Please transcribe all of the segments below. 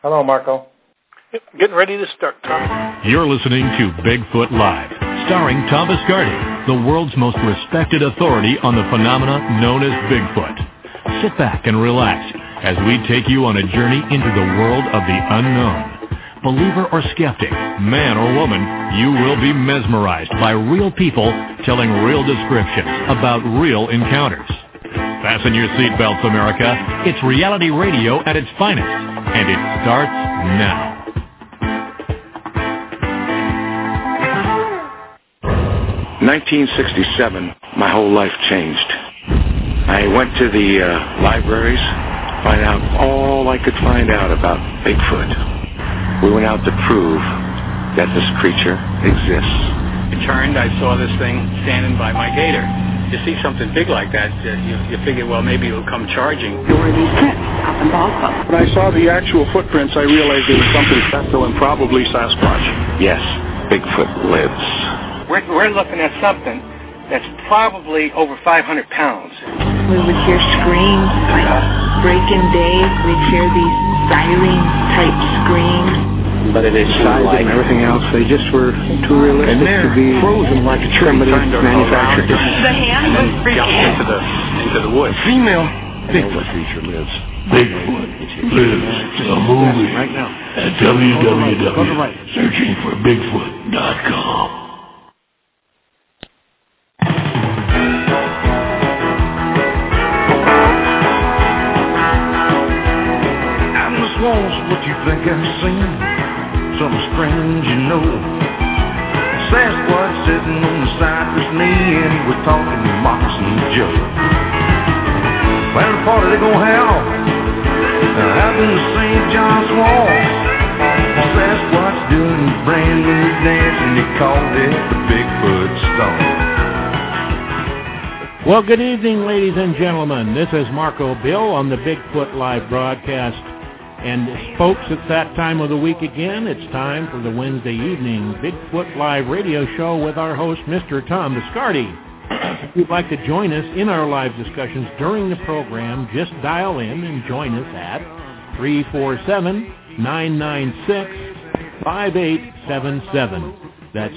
Hello, Marco. Getting ready to start, Tom. You're listening to Bigfoot Live, starring Tom Biscardi, the world's most respected authority on the phenomena known as Bigfoot. Sit back and relax as we take you on a journey into the world of the unknown. Believer or skeptic, man or woman, you will be mesmerized by real people telling real descriptions about real encounters. Fasten your seatbelts, America. It's reality radio at its finest, and it starts now. 1967, my whole life changed. I went to the libraries, find out all I could find out about Bigfoot. We went out to prove that this creature exists. I turned, I saw this thing standing by my gator. You see something big like that, you figure, well, maybe it'll come charging. There were these prints up in Ballpark. When I saw the actual footprints, I realized there was something special and probably Sasquatch. Yes, Bigfoot lives. We're looking at something that's probably over 500 pounds. We would hear screams, like break-in day. We'd hear these siren-type screams. But it is size and everything else, they just were too realistic to be frozen like a tree manufactured. The hand was freaking into the woods. Female Bigfoot creature lives. Bigfoot lives. The movie right now at www.searchingforbigfoot.com. What you think I've seen? Something strange, you know. Sasquatch sitting on the side with me, and he was talking to Moccasin Joe. Well, the party they gonna have out in the St. John's Wall. Sasquatch doing a brand new dance, and they called it the Bigfoot Stomp. Well, good evening, ladies and gentlemen. This is Marco Bill on the Bigfoot Live broadcast. And folks, it's that time of the week again. It's time for the Wednesday evening Bigfoot Live radio show with our host, Mr. Tom Biscardi. If you'd like to join us in our live discussions during the program, just dial in and join us at 347-996-5877. That's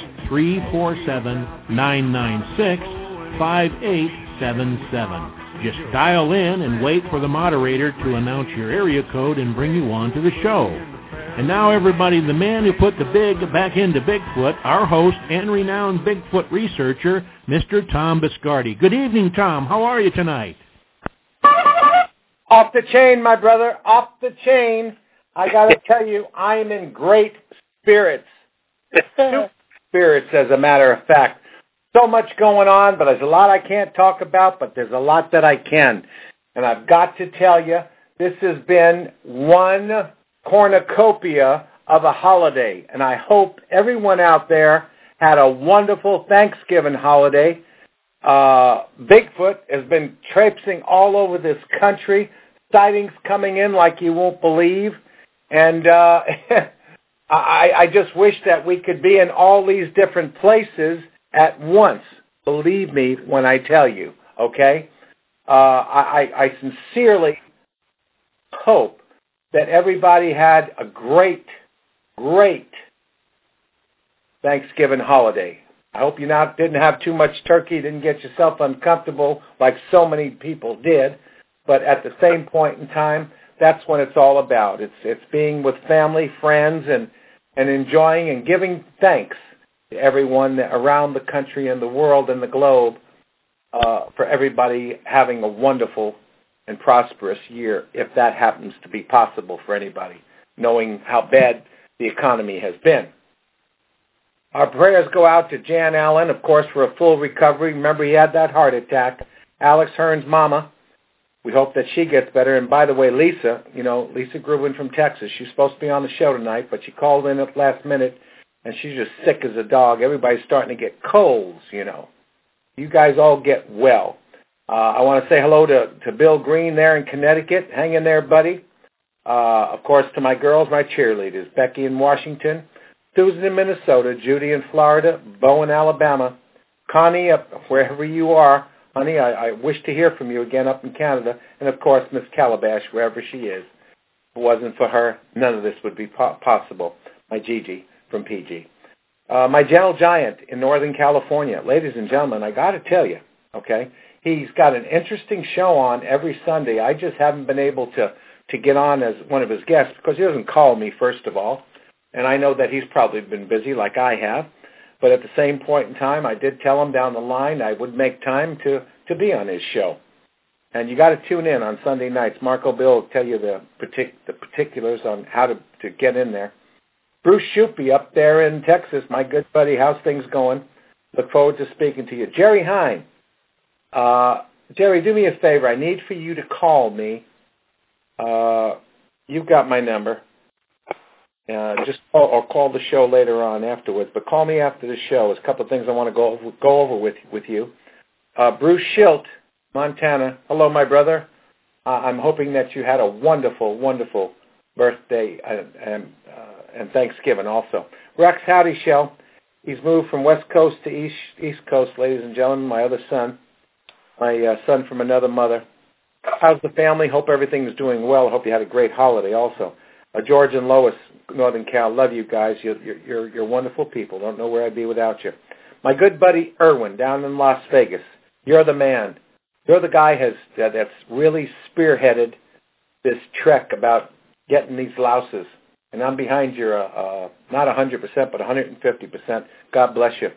347-996-5877. Just dial in and wait for the moderator to announce your area code and bring you on to the show. And now, everybody, the man who put the big back into Bigfoot, our host and renowned Bigfoot researcher, Mr. Tom Biscardi. Good evening, Tom. How are you tonight? Off the chain, my brother. Off the chain. I got to tell you, I am in great spirits. Spirits, as a matter of fact. So much going on, but there's a lot I can't talk about, but there's a lot that I can. And I've got to tell you, this has been one cornucopia of a holiday. And I hope everyone out there had a wonderful Thanksgiving holiday. Bigfoot has been traipsing all over this country, sightings coming in like you won't believe. And I just wish that we could be in all these different places at once, believe me when I tell you, okay? I sincerely hope that everybody had a great, great Thanksgiving holiday. I hope you didn't have too much turkey, didn't get yourself uncomfortable like so many people did, but at the same point in time, that's what it's all about. It's being with family, friends, and enjoying and giving thanks to everyone around the country and the world and the globe for everybody having a wonderful and prosperous year, if that happens to be possible for anybody, knowing how bad the economy has been. Our prayers go out to Jan Allen, of course, for a full recovery. Remember, he had that heart attack. Alex Hearn's mama, we hope that she gets better. And by the way, Lisa Grubin from Texas, she's supposed to be on the show tonight, but she called in at the last minute, and she's just sick as a dog. Everybody's starting to get colds, You guys all get well. I want to say hello to Bill Green there in Connecticut. Hang in there, buddy. Of course, to my girls, my cheerleaders, Becky in Washington, Susan in Minnesota, Judy in Florida, Bo in Alabama, Connie up wherever you are. Honey, I wish to hear from you again up in Canada. And, of course, Miss Calabash, wherever she is. If it wasn't for her, none of this would be possible. My Gigi from PG. My Gentle Giant in Northern California. Ladies and gentlemen, I got to tell you, okay, he's got an interesting show on every Sunday. I just haven't been able to get on as one of his guests because he doesn't call me, first of all. And I know that he's probably been busy like I have. But at the same point in time, I did tell him down the line I would make time to be on his show. And you got to tune in on Sunday nights. Marco Bill will tell you the particulars on how to get in there. Bruce Shupe up there in Texas, my good buddy. How's things going? Look forward to speaking to you. Jerry Hine. Jerry, do me a favor. I need for you to call me. You've got my number. Just call the show later on afterwards. But call me after the show. There's a couple of things I want to go over with you. Bruce Schilt, Montana. Hello, my brother. I'm hoping that you had a wonderful, wonderful birthday and Thanksgiving also. Rex Howdy Shell. He's moved from West Coast to East Coast, ladies and gentlemen. My other son, my son from another mother. How's the family? Hope everything's doing well. Hope you had a great holiday also. George and Lois, Northern Cal, love you guys. You're wonderful people. Don't know where I'd be without you. My good buddy Irwin down in Las Vegas. You're the man. You're the guy that's really spearheaded this trek about getting these louses. And I'm behind you, not 100%, but 150%. God bless you.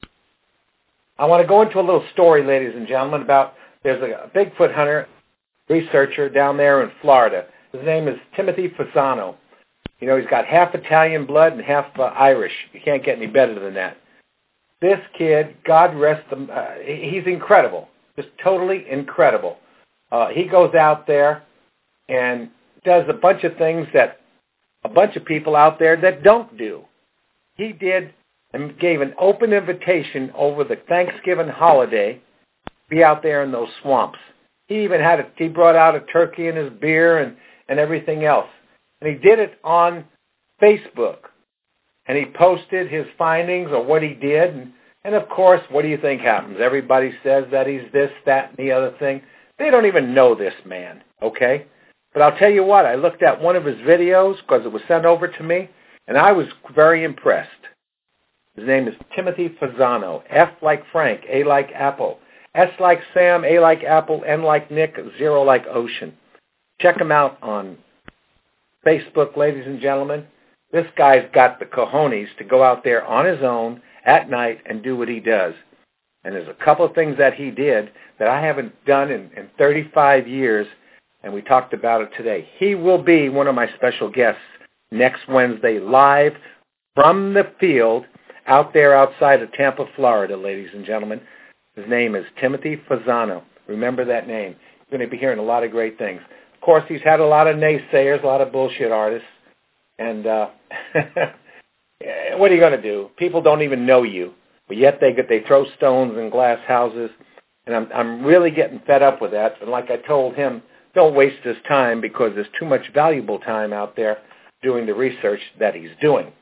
I want to go into a little story, ladies and gentlemen, about there's a Bigfoot hunter, researcher down there in Florida. His name is Timothy Fasano. You know, he's got half Italian blood and half Irish. You can't get any better than that. This kid, God rest him, he's incredible, just totally incredible. He goes out there and does a bunch of things that a bunch of people out there that don't do. He did and gave an open invitation over the Thanksgiving holiday to be out there in those swamps. He even he brought out a turkey and his beer and everything else. And he did it on Facebook. And he posted his findings or what he did. And of course, what do you think happens? Everybody says that he's this, that, and the other thing. They don't even know this man, okay? But I'll tell you what, I looked at one of his videos because it was sent over to me, and I was very impressed. His name is Timothy Fasano. F like Frank, A like Apple, S like Sam, A like Apple, N like Nick, 0 like Ocean. Check him out on Facebook, ladies and gentlemen. This guy's got the cojones to go out there on his own at night and do what he does. And there's a couple of things that he did that I haven't done in 35 years, and we talked about it today. He will be one of my special guests next Wednesday live from the field out there outside of Tampa, Florida, ladies and gentlemen. His name is Timothy Fasano. Remember that name. You're going to be hearing a lot of great things. Of course, he's had a lot of naysayers, a lot of bullshit artists. And what are you going to do? People don't even know you, but yet they throw stones in glass houses. And I'm really getting fed up with that. And like I told him, don't waste his time because there's too much valuable time out there doing the research that he's doing.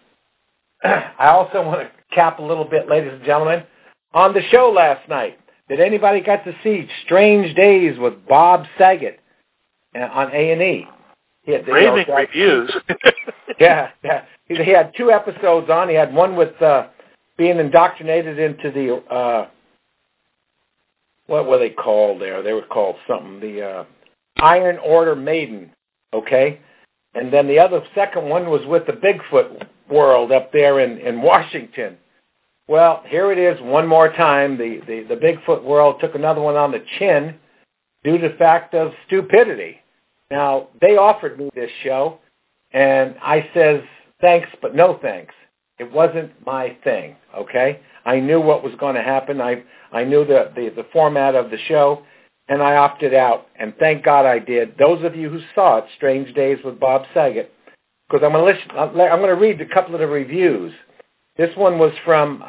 I also want to cap a little bit, ladies and gentlemen, on the show last night. Did anybody get to see Strange Days with Bob Saget on A&E? Raving reviews. Yeah. He had 2 episodes on. He had one with being indoctrinated into the, what were they called there? They were called something, the Iron Order Maiden, okay? And then the second one was with the Bigfoot world up there in Washington. Well, here it is one more time. The Bigfoot world took another one on the chin due to the fact of stupidity. Now, they offered me this show, and I says, thanks, but no thanks. It wasn't my thing, okay? I knew what was going to happen. I knew the format of the show, and I opted out, and thank God I did. Those of you who saw it, Strange Days with Bob Saget, because I'm going to read a couple of the reviews. This one was from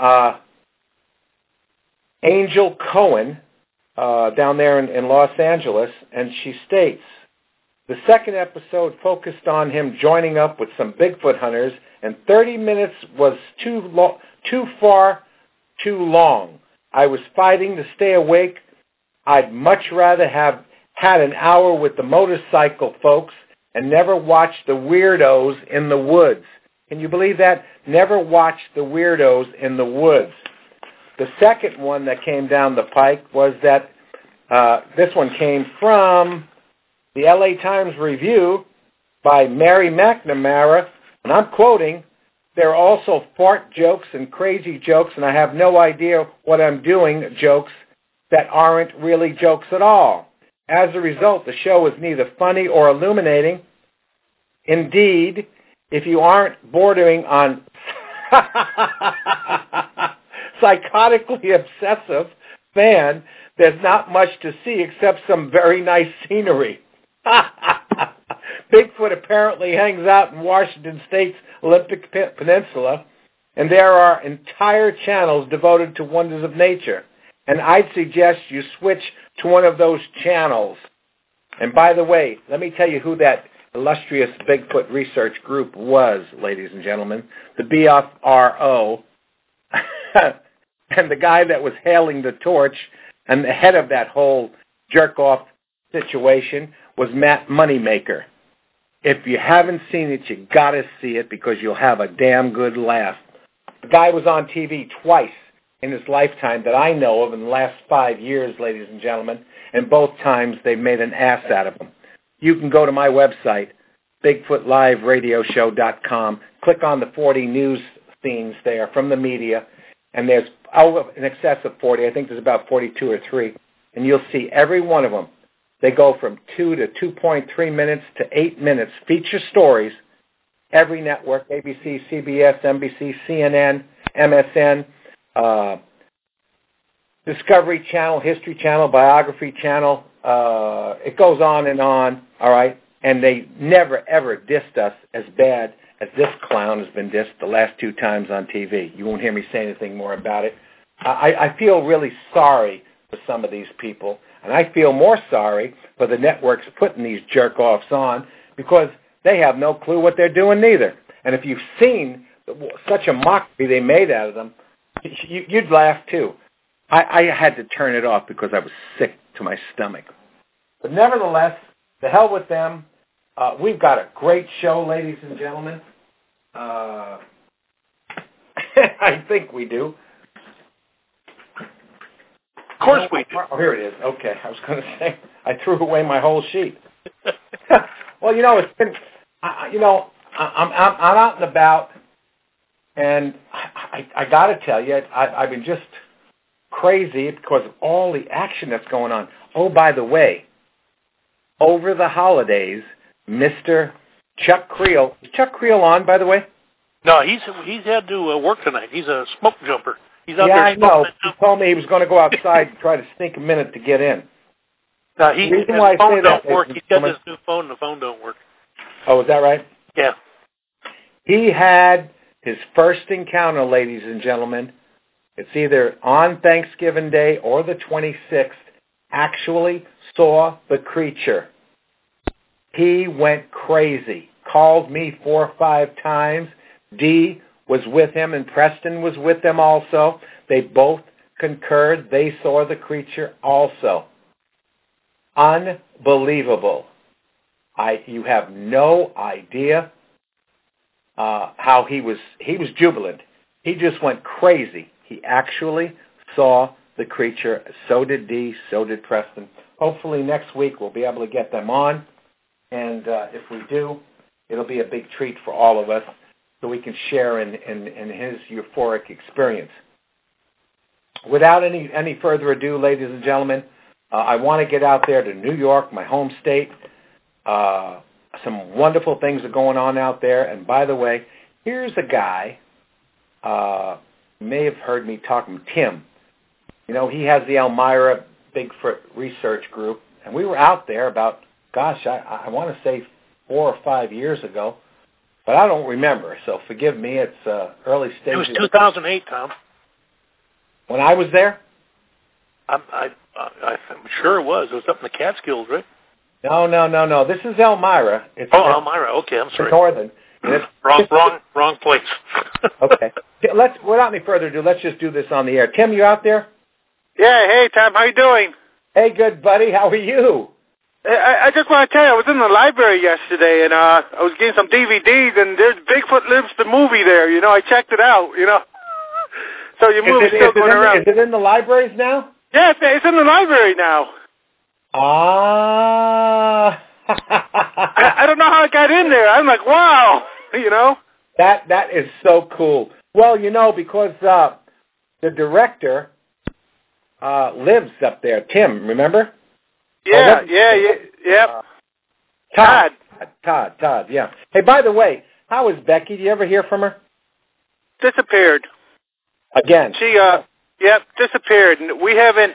Angel Cohen down there in Los Angeles, and she states, the second episode focused on him joining up with some Bigfoot hunters, and 30 minutes was too far too long. I was fighting to stay awake. I'd much rather have had an hour with the motorcycle folks and never watched The Weirdos in the Woods. Can you believe that? Never watched The Weirdos in the Woods. The second one that came down the pike was that this one came from the LA Times Review by Mary McNamara, and I'm quoting, "There are also fart jokes and crazy jokes, and I have no idea what I'm doing jokes that aren't really jokes at all. As a result, the show is neither funny or illuminating. Indeed, if you aren't bordering on psychotically obsessive fan, there's not much to see except some very nice scenery." Bigfoot apparently hangs out in Washington State's Olympic Peninsula, and there are entire channels devoted to wonders of nature. And I'd suggest you switch to one of those channels. And by the way, let me tell you who that illustrious Bigfoot research group was, ladies and gentlemen. The BFRO. And the guy that was hailing the torch and the head of that whole jerk-off situation was Matt Moneymaker. If you haven't seen it, you got to see it because you'll have a damn good laugh. The guy was on TV twice in his lifetime that I know of in the last 5 years, ladies and gentlemen, and both times they made an ass out of him. You can go to my website, BigfootLiveRadioshow.com, click on the 40 news themes there from the media, and there's in excess of 40. I think there's about 42 or 3, and you'll see every one of them. They go from 2 to 2.3 minutes to 8 minutes, feature stories, every network, ABC, CBS, NBC, CNN, MSN, Discovery Channel, History Channel, Biography Channel. It goes on, all right? And they never, ever dissed us as bad as this clown has been dissed the last 2 times on TV. You won't hear me say anything more about it. I feel really sorry for some of these people, and I feel more sorry for the networks putting these jerk-offs on because they have no clue what they're doing neither. And if you've seen such a mockery they made out of them, you'd laugh too. I had to turn it off because I was sick to my stomach. But nevertheless, the hell with them. We've got a great show, ladies and gentlemen. I think we do. Of course we do. Oh, here it is. Okay, I was going to say I threw away my whole sheet. Well, it's been, I'm out and about, and I got to tell you, I've been just crazy because of all the action that's going on. Oh, by the way, over the holidays, Mr. Chuck Creel. Is Chuck Creel on, by the way? No, he's had to work tonight. He's a smoke jumper. He's out there. I know. He told me he was going to go outside and try to sneak a minute to get in. No, his phone don't work. He's got this new phone, and the phone don't work. Oh, is that right? Yeah. He had his first encounter, ladies and gentlemen. It's either on Thanksgiving Day or the 26th, actually saw the creature. He went crazy. Called me 4 or 5 times. Dee was with him, and Preston was with them also. They both concurred. They saw the creature also. Unbelievable. You have no idea how he was jubilant. He just went crazy. He actually saw the creature. So did Dee. So did Preston. Hopefully next week we'll be able to get them on. And if we do, it'll be a big treat for all of us so we can share in his euphoric experience. Without any further ado, ladies and gentlemen, I want to get out there to New York, my home state. Some wonderful things are going on out there. And by the way, here's a guy, you may have heard me talking, Tim. He has the Elmira Bigfoot Research Group. And we were out there about, I want to say 4 or 5 years ago. But I don't remember, so forgive me. It's early stages. It was 2008, Tom. When I was there? I'm sure it was. It was up in the Catskills, right? No. This is Elmira. It's Elmira. Okay, I'm sorry. Northern. Wrong place. Okay. Without any further ado, let's just do this on the air. Tim, you out there? Yeah. Hey, Tom. How you doing? Hey, good buddy. How are you? I just want to tell you, I was in the library yesterday, and I was getting some DVDs, and there's Bigfoot Lives the movie there. You know, I checked it out. You know, so your movie's still going around. Is it in the libraries now? Yeah, it's in the library now. Ah. I don't know how it got in there. I'm like, wow. You know. That is so cool. Well, you know, because the director lives up there. Tim, remember? Yeah. Todd, yeah. Hey, by the way, how is Becky? Do you ever hear from her? Disappeared. Again? She, disappeared. We haven't,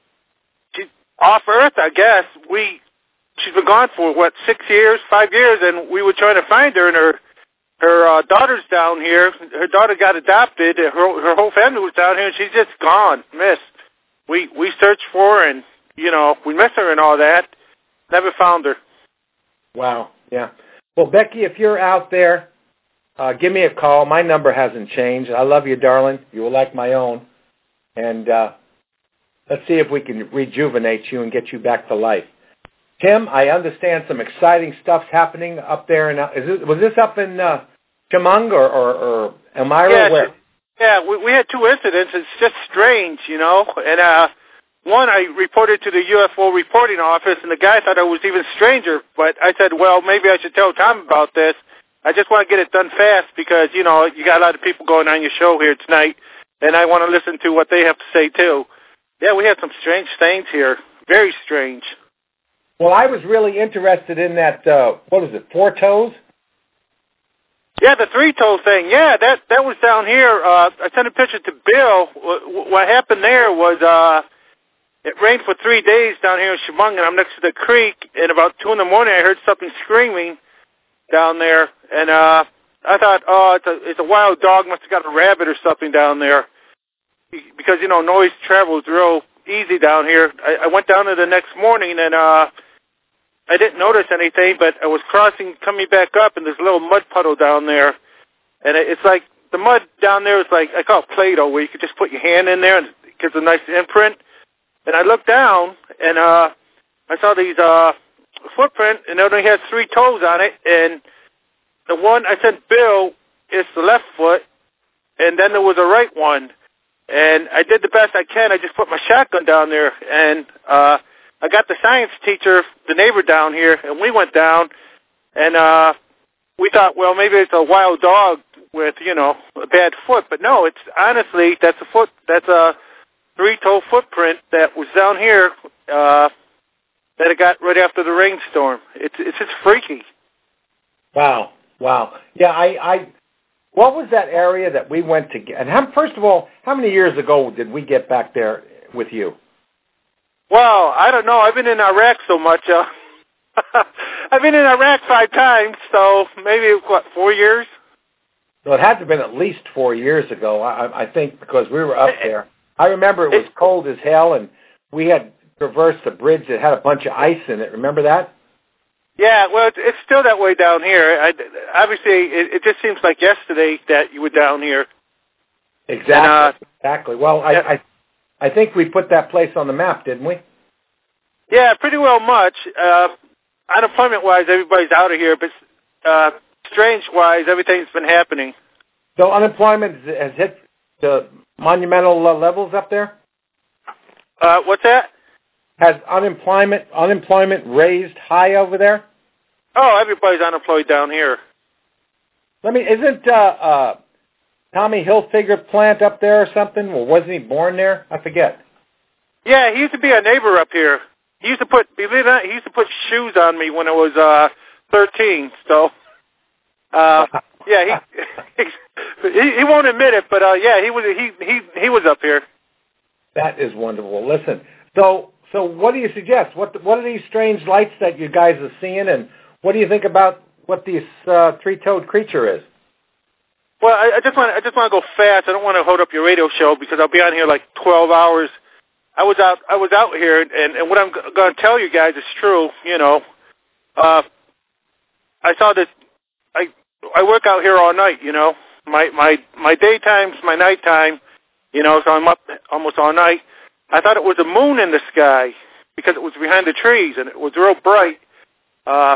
off Earth, I guess. She's been gone for, 5 years, and we were trying to find her, and her daughter's down here. Her daughter got adopted. Her whole family was down here, and she's just gone, missed. We searched for her, and you know, we miss her and all that. Never found her. Wow, yeah. Well, Becky, if you're out there, give me a call. My number hasn't changed. I love you, darling. You were like my own. And let's see if we can rejuvenate you and get you back to life. Tim, I understand some exciting stuff's happening up there. Was this up in Chemung or Elmira? Yeah, where? Yeah, we had 2 incidents. It's just strange, you know. And one, I reported to the UFO reporting office, and the guy thought it was even stranger. But I said, well, maybe I should tell Tom about this. I just want to get it done fast because, you know, you got a lot of people going on your show here tonight, and I want to listen to what they have to say, too. Yeah, we had some strange things here. Very strange. Well, I was really interested in that, 4 toes? Yeah, the 3-toe thing. Yeah, that was down here. I sent a picture to Bill. What happened there was it rained for 3 days down here in Chemung, and I'm next to the creek, and about 2 in the morning I heard something screaming down there, and I thought, it's a wild dog, must have got a rabbit or something down there, because, you know, noise travels real easy down here. I went down there the next morning, and I didn't notice anything, but I was coming back up, and there's a little mud puddle down there, and it's like, the mud down there is like, I call it Play-Doh, where you could just put your hand in there, and it gives a nice imprint. And I looked down, and I saw these footprint, and it only had 3 toes on it. And the one I sent Bill is the left foot, and then there was a right one. And I did the best I can. I just put my shotgun down there, and I got the science teacher, the neighbor down here, and we went down, and we thought, well, maybe it's a wild dog with, you know, a bad foot. But no, it's honestly, that's a 3-toe footprint that was down here that it got right after the rainstorm. It's just freaky. Wow. Yeah, what was that area that we went to get? And first of all, how many years ago did we get back there with you? Well, I don't know. I've been in Iraq so much. I've been in Iraq 5 times, so maybe, 4 years? Well, it had to have been at least 4 years ago, I think, because we were up there. I remember it was cold as hell, and we had traversed a bridge that had a bunch of ice in it. Remember that? Yeah, well, it's still that way down here. Obviously, it just seems like yesterday that you were down here. Exactly. Well, I think we put that place on the map, didn't we? Yeah, pretty well much. Unemployment-wise, everybody's out of here, but strange-wise, everything's been happening. So unemployment has hit the monumental levels up there? What's that? Has unemployment raised high over there? Oh, everybody's unemployed down here. Isn't Tommy Hilfiger plant up there or something? Or wasn't he born there? I forget. Yeah, he used to be a neighbor up here. He used to put shoes on me when I was 13. So, yeah, he won't admit it, but yeah, he was up here. That is wonderful. Listen, so what do you suggest? What are these strange lights that you guys are seeing, and what do you think about what this 3-toed creature is? Well, I just want to go fast. I don't want to hold up your radio show because I'll be on here like 12 hours. I was out here, and what I'm going to tell you guys is true. You know, I saw this. I work out here all night. You know, my daytime's my nighttime. You know, so I'm up almost all night. I thought it was a moon in the sky because it was behind the trees and it was real bright. I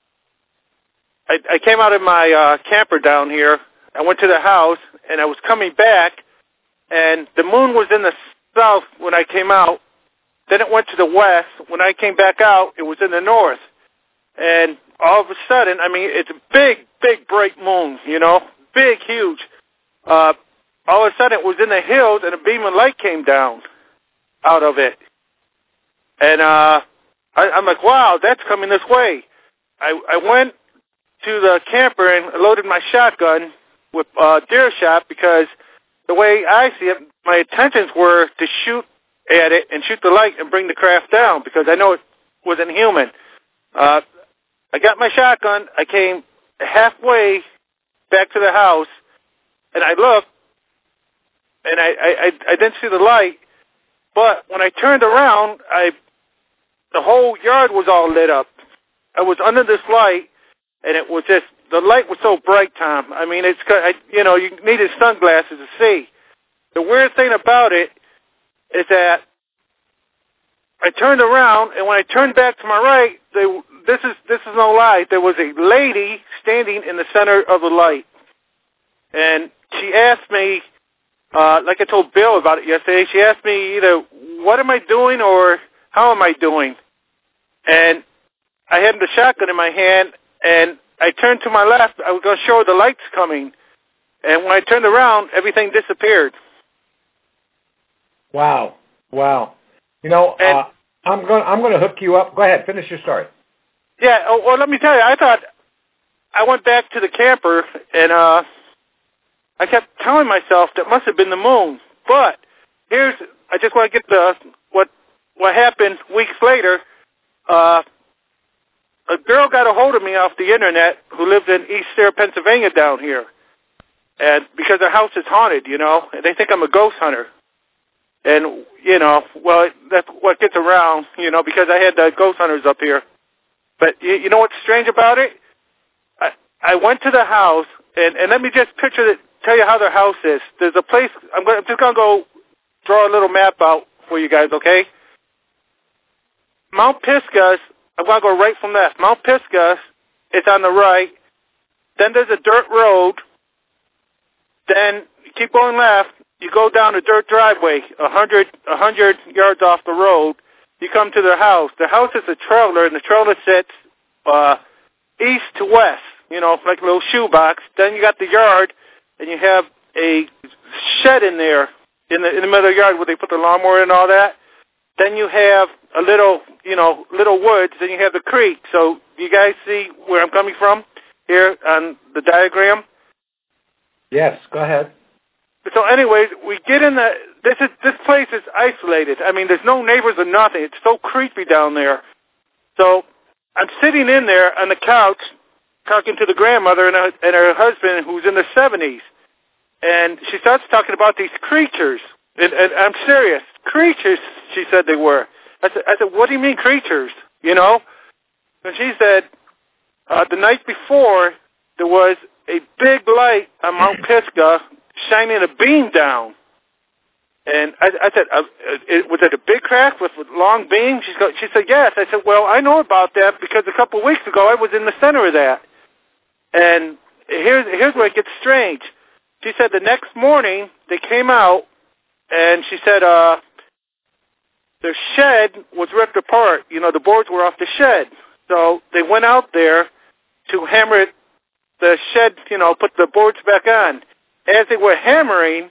came out of my camper down here. I went to the house, and I was coming back, and the moon was in the south when I came out. Then it went to the west. When I came back out, it was in the north. And all of a sudden, I mean, it's a big, big, bright moon, you know, big, huge. All of a sudden, it was in the hills, and a beam of light came down out of it. And I'm like, wow, that's coming this way. I went to the camper and loaded my shotgun with deer shot because the way I see it, my intentions were to shoot at it and shoot the light and bring the craft down because I know it wasn't human. I got my shotgun. I came halfway back to the house, and I looked, and I didn't see the light. But when I turned around, the whole yard was all lit up. I was under this light, and it was just, the light was so bright, Tom. I mean, you needed sunglasses to see. The weird thing about it is that I turned around, and when I turned back to my right, this is no lie, there was a lady standing in the center of the light. And she asked me, like I told Bill about it yesterday, she asked me either, what am I doing or how am I doing? And I had the shotgun in my hand, and I turned to my left. I was going to show her the lights coming. And when I turned around, everything disappeared. Wow. You know, I'm going to hook you up. Go ahead, finish your story. Yeah, well, let me tell you, I went back to the camper, and I kept telling myself that must have been the moon. But I just want to get what happened weeks later. A girl got a hold of me off the internet who lived in East Sayre, Pennsylvania down here. And because her house is haunted, you know, and they think I'm a ghost hunter. And, you know, well, that's what gets around, you know, because I had ghost hunters up here. But you know what's strange about it? I went to the house, and let me just tell you how their house is. There's a place, I'm just going to go draw a little map out for you guys, okay? Mount Pisgah, I'm going to go right from left. Mount Pisgah is on the right. Then there's a dirt road. Then you keep going left. You go down a dirt driveway, 100 yards off the road. You come to their house. The house is a trailer, and the trailer sits east to west, you know, like a little shoebox. Then you got the yard, and you have a shed in there in the middle of the yard where they put the lawnmower and all that. Then you have a little woods. Then you have the creek. So you guys see where I'm coming from here on the diagram? Yes, go ahead. So anyways, we get in this place is isolated. I mean, there's no neighbors or nothing. It's so creepy down there. So I'm sitting in there on the couch talking to the grandmother and her husband who's in their 70s. And she starts talking about these creatures. And I'm serious. Creatures, she said they were. I said, what do you mean creatures? You know? And she said, the night before, there was a big light on Mount Pisgah shining a beam down. And I said, was it a big craft with a long beam? She said, yes. I said, well, I know about that because a couple of weeks ago I was in the center of that. And here's where it gets strange. She said the next morning they came out, and she said their shed was ripped apart. You know, the boards were off the shed. So they went out there to hammer the shed, you know, put the boards back on. As they were hammering,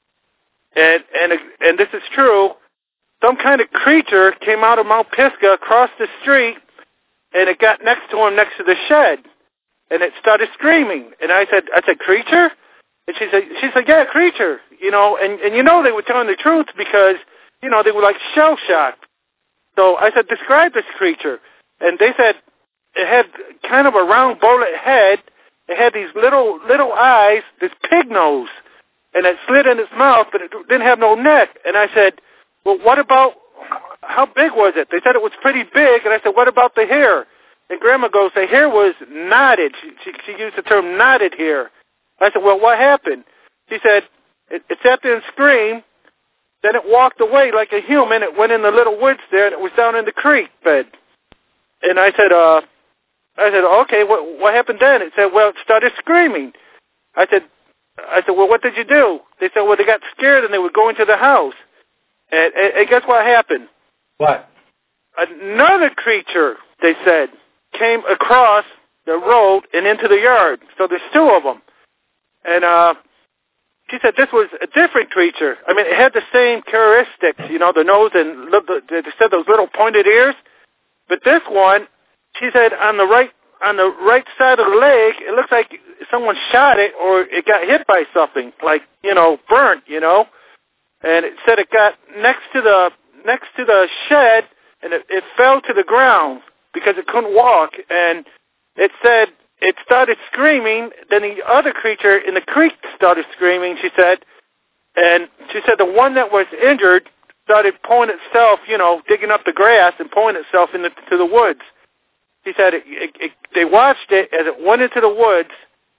and this is true, some kind of creature came out of Mount Pisgah across the street, and it got next to him, next to the shed, and it started screaming. And I said, creature? And she said, yeah, creature. You know, and you know they were telling the truth because, you know, they were like shell-shocked. So I said, describe this creature. And they said it had kind of a round bullet head. It had these little eyes, this pig nose, and it slid in its mouth, but it didn't have no neck. And I said, well, what about, how big was it? They said it was pretty big, and I said, what about the hair? And Grandma goes, the hair was knotted. She used the term knotted hair. I said, well, what happened? She said, it sat there and screamed, then it walked away like a human. It went in the little woods there, and it was down in the creek bed. And I said, okay, what happened then? It said, well, it started screaming. I said, well, what did you do? They said, well, they got scared and they would go into the house. And guess what happened? What? Another creature, they said, came across the road and into the yard. So there's two of them. And she said this was a different creature. I mean, it had the same characteristics, you know, the nose and they said those little pointed ears. But this one, she said, on the right side of the leg, it looks like someone shot it or it got hit by something, like, you know, burnt, you know. And it said it got next to the shed, and it fell to the ground because it couldn't walk. And it said it started screaming. Then the other creature in the creek started screaming, she said. And she said the one that was injured started pulling itself, you know, digging up the grass and pulling itself into the woods. He said they watched it as it went into the woods.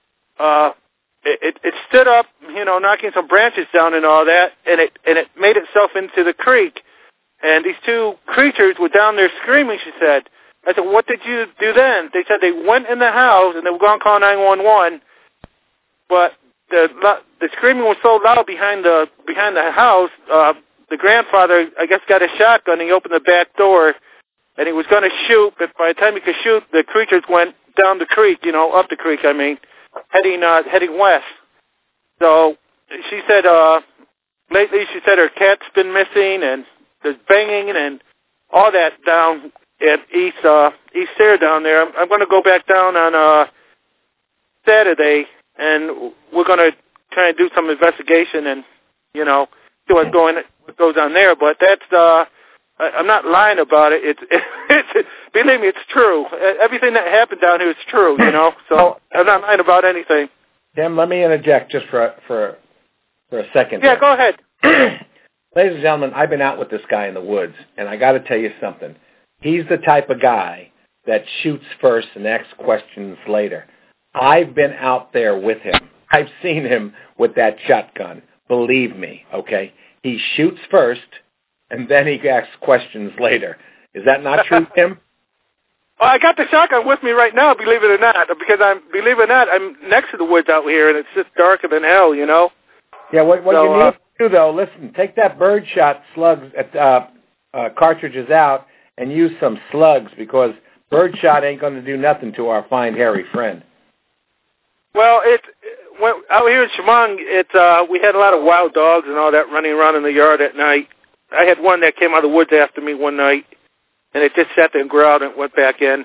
It stood up, you know, knocking some branches down and all that, and it made itself into the creek. And these two creatures were down there screaming, she said. I said, what did you do then? They said they went in the house and they were going to call 911, but the screaming was so loud behind the house. The grandfather, I guess, got a shotgun. He opened the back door, and he was going to shoot. But by the time he could shoot, the creatures went down the creek. You know, up the creek. I mean, heading west. So she said lately, she said her cat's been missing, and there's banging and all that down at East Sayre down there. I'm going to go back down on Saturday, and we're going to try and do some investigation and, you know, see what goes on there. But that's I'm not lying about it. It's believe me, it's true. Everything that happened down here is true, you know. So I'm not lying about anything. Tim, let me interject just for a second. Yeah, go ahead. Ladies and gentlemen, I've been out with this guy in the woods, and I got to tell you something. He's the type of guy that shoots first and asks questions later. I've been out there with him. I've seen him with that shotgun. Believe me, okay? He shoots first, and then he asks questions later. Is that not true, Tim? Well, I got the shotgun with me right now, believe it or not, because I'm next to the woods out here, and it's just darker than hell, you know? Yeah, what you need to do, though, listen, take that birdshot slugs cartridges out and use some slugs, because birdshot ain't going to do nothing to our fine, hairy friend. Well, out here in Chemung, we had a lot of wild dogs and all that running around in the yard at night. I had one that came out of the woods after me one night, and it just sat there and growled and went back in.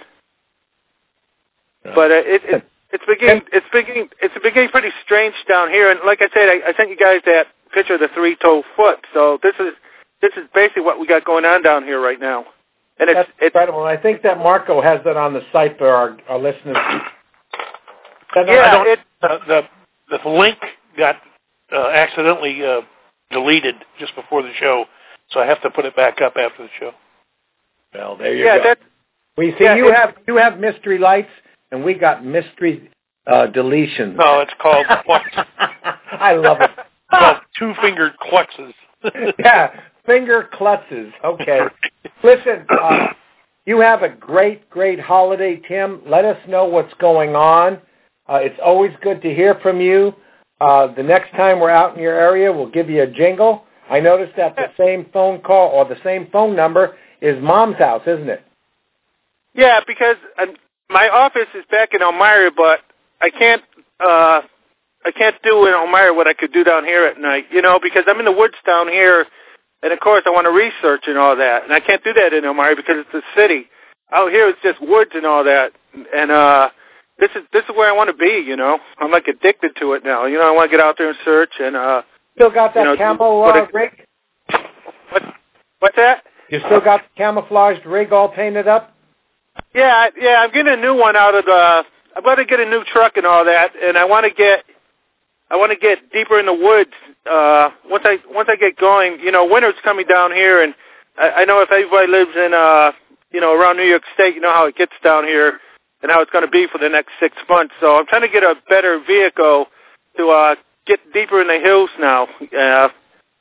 But it's beginning pretty strange down here. And like I said, I sent you guys that picture of the three-toed foot. So this is basically what we got going on down here right now. And that's incredible. I think that Marco has that on the site for our listeners. Yeah, the link got accidentally deleted just before the show, so I have to put it back up after the show. Well, there you go. We see you have mystery lights, and we got mystery deletions. No, it's called Klux. I love it. It's called two-fingered Kluxes. Yeah, finger klutzes. Okay. Listen, you have a great, great holiday, Tim. Let us know what's going on. It's always good to hear from you. The next time we're out in your area, we'll give you a jingle. I noticed that the same phone call or the same phone number is Mom's house, isn't it? Yeah, because my office is back in Elmira, but I can't do in Elmira what I could do down here at night, you know, because I'm in the woods down here, and of course I want to research and all that, and I can't do that in Elmira because it's a city. Out here it's just woods and all that, and this is where I want to be, you know. I'm like addicted to it now, you know. I want to get out there and search and still got that camo rig? What's that? You still got the camouflaged rig all painted up? Yeah. I'm getting a new one out of the. I'm going to get a new truck and all that, and I want to get deeper in the woods. Once I get going, you know, winter's coming down here, and I know if everybody lives in you know, around New York State, you know how it gets down here and how it's going to be for the next 6 months. So I'm trying to get a better vehicle to get deeper in the hills now.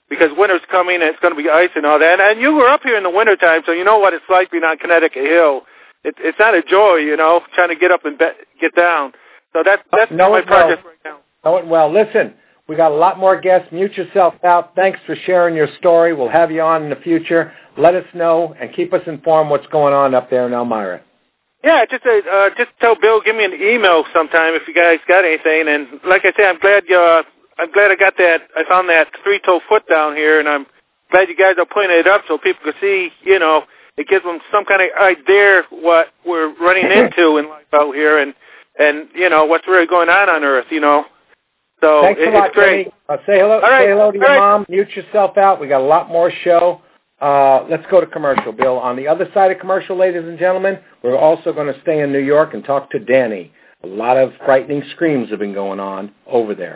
because winter's coming and it's going to be ice and all that. And you were up here in the wintertime, so you know what it's like being on Connecticut Hill. It's not a joy, trying to get up and get down. So that's my project right now. Know it well. Listen, we got a lot more guests. Mute yourself out. Thanks for sharing your story. We'll have you on in the future. Let us know and keep us informed what's going on up there in Elmira. Yeah, just tell Bill, give me an email sometime if you guys got anything. And like I say, I'm glad I got that. I found that 3-toe foot down here, and I'm glad you guys are putting it up so people can see. It gives them some kind of idea what we're running into in life out here, and what's really going on Earth. So thanks a lot, it's great. Say hello. Say hello to your mom. Mute yourself out. We got a lot more show. Let's go to commercial, Bill. On the other side of commercial, ladies and gentlemen, we're also going to stay in New York and talk to Danny. A lot of frightening screams have been going on over there.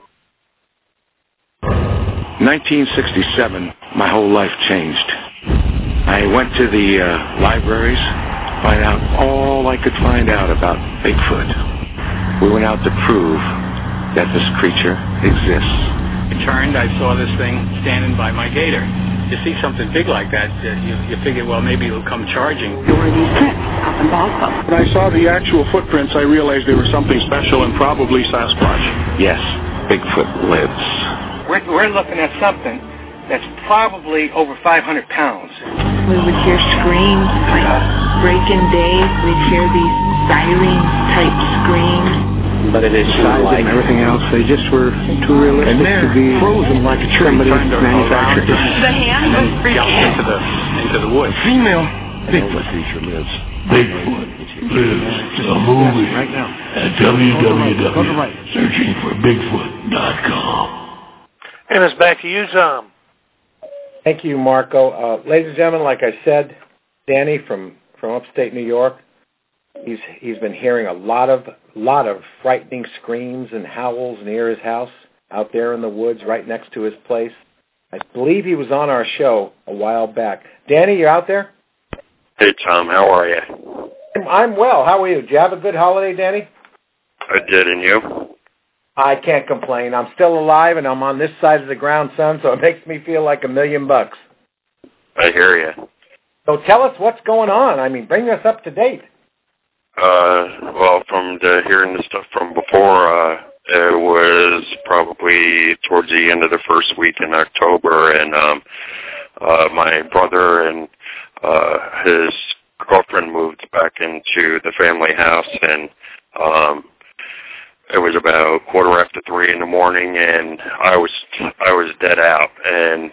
1967, my whole life changed. I went to the libraries, find out all I could find out about Bigfoot. We went out to prove that this creature exists. I turned, I saw this thing standing by my gator. You see something big like that, you figure, well, maybe it'll come charging. There were these prints up in Baltimore. When I saw the actual footprints, I realized they were something special and probably Sasquatch. Yes, Bigfoot lives. We're looking at something that's probably over 500 pounds. We would hear screams like breaking day. We'd hear these siren-type screams. But it is size and everything else, they just were too realistic to be frozen like a tree. Somebody manufactured it. The hand was freaking into the woods. Female Bigfoot creature lives. Bigfoot lives. The movie right now at www.searchingforbigfoot.com. And it's back to you, Tom. Thank you, Marco. Ladies and gentlemen, like I said, Danny from upstate New York, he's been hearing a lot of frightening screams and howls near his house out there in the woods right next to his place. I believe he was on our show a while back. Danny, you out there? Hey, Tom. How are you? I'm well. How are you? Did you have a good holiday, Danny? I did, and you? I can't complain. I'm still alive, and I'm on this side of the ground, son, so it makes me feel like $1 million. I hear you. So tell us what's going on. I mean, bring us up to date. Well, from hearing the stuff from before, it was probably towards the end of the first week in October, and my brother and his girlfriend moved back into the family house, and it was about 3:15 in the morning, and I was dead out, and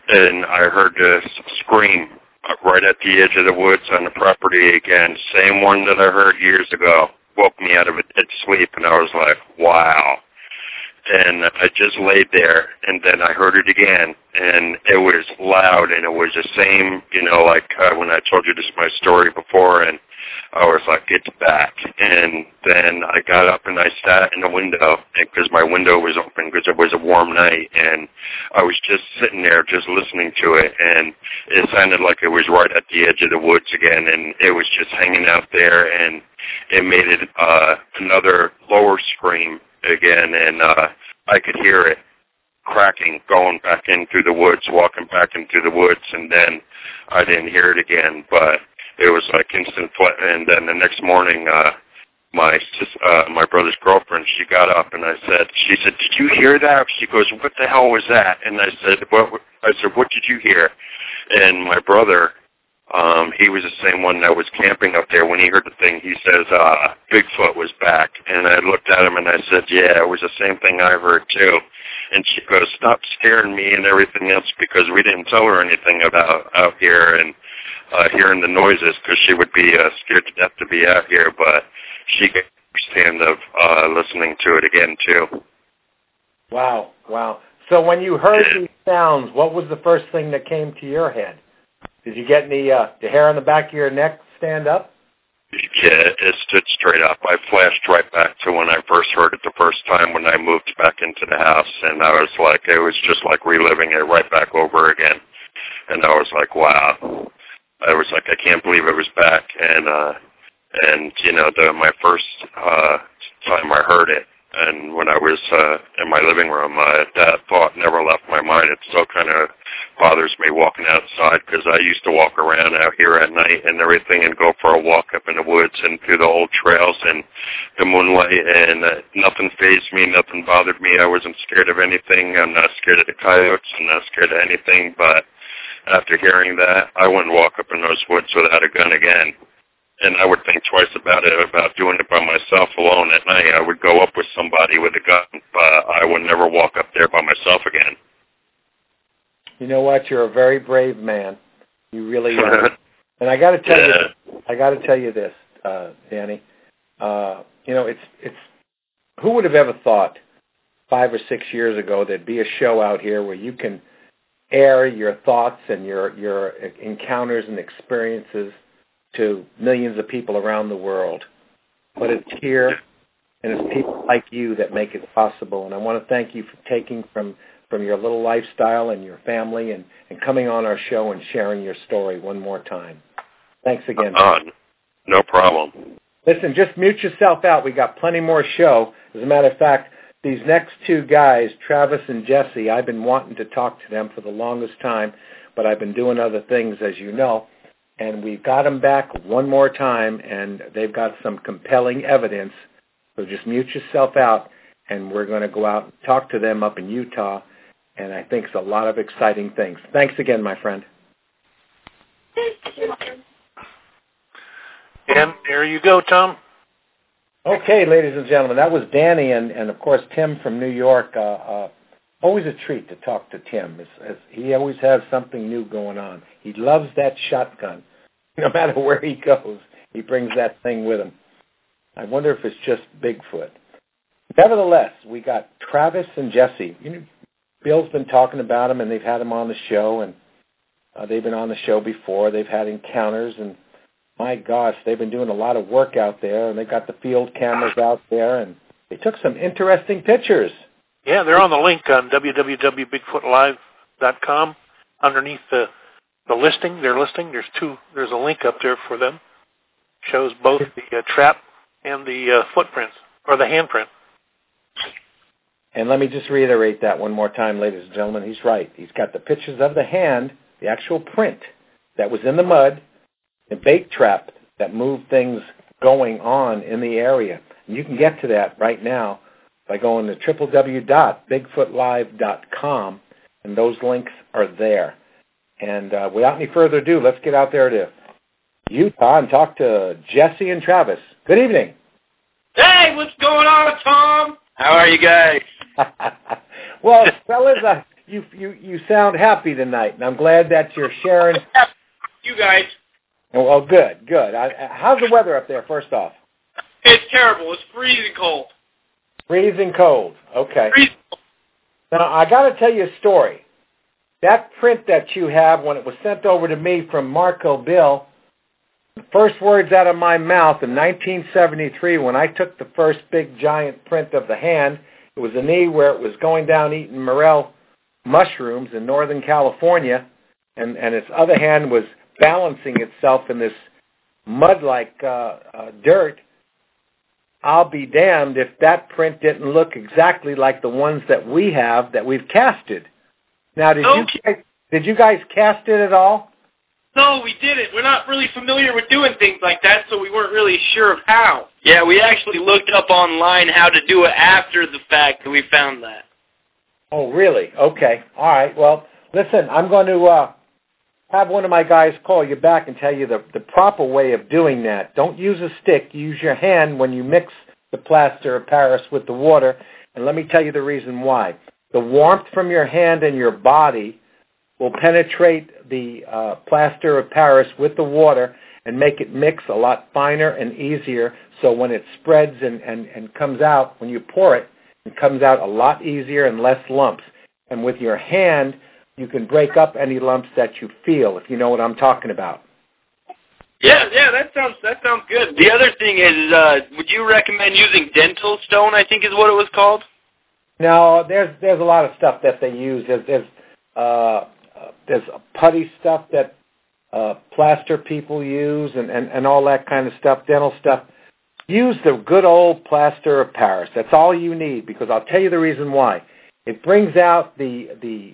I heard this scream right at the edge of the woods on the property again, same one that I heard years ago. Woke me out of a dead sleep, and I was like, wow. And I just laid there, and then I heard it again, and it was loud, and it was the same, like when I told you this my story before, and I was like, it's back. And then I got up and I sat in the window because my window was open because it was a warm night, and I was just sitting there just listening to it, and it sounded like it was right at the edge of the woods again, and it was just hanging out there, and it made it another lower scream again, and I could hear it cracking, going back in through the woods, walking back into the woods, and then I didn't hear it again, but it was like instant. And then the next morning, my brother's girlfriend, she got up, and she said, did you hear that? She goes, what the hell was that? And I said, what did you hear? And my brother, he was the same one that was camping up there. When he heard the thing, he says, Bigfoot was back. And I looked at him and I said, yeah, it was the same thing I heard too. And she goes, stop scaring me and everything else, because we didn't tell her anything about out here and hearing the noises, because she would be scared to death to be out here. But she could understand of listening to it again too. Wow. So when you heard these sounds, what was the first thing that came to your head? Did you get any the hair on the back of your neck stand up? Yeah, it stood straight up. I flashed right back to when I first heard it the first time when I moved back into the house, and I was like, it was just like reliving it right back over again. And I was like, wow. I was like, I can't believe it was back. And my first time I heard it, And when I was in my living room, that thought never left my mind. It still kind of bothers me walking outside because I used to walk around out here at night and everything and go for a walk up in the woods and through the old trails and the moonlight, and nothing fazed me, nothing bothered me. I wasn't scared of anything. I'm not scared of the coyotes. I'm not scared of anything. But after hearing that, I wouldn't walk up in those woods without a gun again. And I would think twice about doing it by myself alone at night. I would go up with somebody with a gun, but I would never walk up there by myself again. You know what? You're a very brave man. You really are. And I got to tell you this, Danny. It's who would have ever thought 5 or 6 years ago there'd be a show out here where you can air your thoughts and your encounters and experiences to millions of people around the world. But it's here, and it's people like you that make it possible. And I want to thank you for taking from your little lifestyle and your family and coming on our show and sharing your story one more time. Thanks again. No problem. Listen, just mute yourself out. We got plenty more show. As a matter of fact, these next two guys, Travis and Jesse, I've been wanting to talk to them for the longest time, but I've been doing other things, as you know. And we've got them back one more time, and they've got some compelling evidence. So just mute yourself out, and we're going to go out and talk to them up in Utah, and I think it's a lot of exciting things. Thanks again, my friend. And there you go, Tom. Okay, ladies and gentlemen, that was Danny and of course, Tim from New York. Always a treat to talk to Tim. He always has something new going on. He loves that shotgun. No matter where he goes, he brings that thing with him. I wonder if it's just Bigfoot. Nevertheless, we got Travis and Jesse. Bill's been talking about him, and they've had him on the show, and they've been on the show before. They've had encounters, and my gosh, they've been doing a lot of work out there, and they've got the field cameras out there, and they took some interesting pictures. Yeah, they're on the link on www.bigfootlive.com. Underneath the listing, their listing, there's a link up there for them. Shows both the trap and the footprints, or the handprint. And let me just reiterate that one more time, ladies and gentlemen. He's right. He's got the pictures of the hand, the actual print that was in the mud, the bait trap that moved things going on in the area. And you can get to that right now by going to www.bigfootlive.com, and those links are there. And without any further ado, let's get out there to Utah and talk to Jesse and Travis. Good evening. Hey, what's going on, Tom? How are you guys? Well, fellas, you sound happy tonight, and I'm glad that you're sharing. You guys. Well, good. How's the weather up there, first off? It's terrible. It's freezing cold. Freezing cold. Okay. Freezing cold. Now, I got to tell you a story. That print that you have, when it was sent over to me from Marco Bill, the first words out of my mouth in 1973, when I took the first big giant print of the hand, it was a knee where it was going down eating morel mushrooms in Northern California, and its other hand was balancing itself in this mud-like dirt. I'll be damned if that print didn't look exactly like the ones that we have that we've casted. Now, did you guys cast it at all? No, we didn't. We're not really familiar with doing things like that, so we weren't really sure of how. Yeah, we actually looked up online how to do it after the fact, and we found that. Oh, really? Okay. All right. Well, listen, I'm going to have one of my guys call you back and tell you the proper way of doing that. Don't use a stick. Use your hand when you mix the plaster of Paris with the water, and let me tell you the reason why. The warmth from your hand and your body will penetrate the plaster of Paris with the water and make it mix a lot finer and easier, so when it spreads and comes out, when you pour it, it comes out a lot easier and less lumps. And with your hand, you can break up any lumps that you feel, if you know what I'm talking about. Yeah, that sounds good. The other thing is, would you recommend using dental stone, I think is what it was called? No, there's a lot of stuff that they use. There's putty stuff that plaster people use and all that kind of stuff, dental stuff. use the good old plaster of Paris. That's all you need, because I'll tell you the reason why. It brings out the